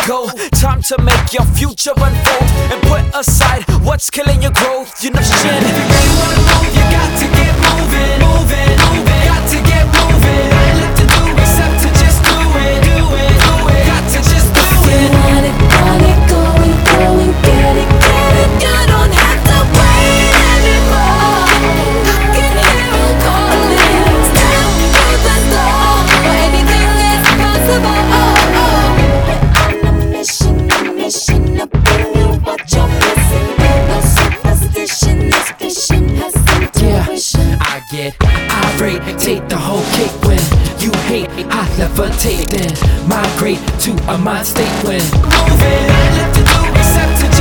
go. Time to make your future unfold and put aside what's killing your growth. You know shit. If you really wanna move, you got to get moving, moving, moving. Got to get moving. Nothing left to do except to just do it, do it, do it. Got to just do it. If you want it, go and get it, get it. You don't have to wait anymore. I can hear it calling. Step through the door, anything is possible. On a mission to bring you what you're missing. No superstition, this vision has intuition. I get irate, take the whole cake when you hate. I levitate, then migrate to a mind state when moving. Nothing left to do except to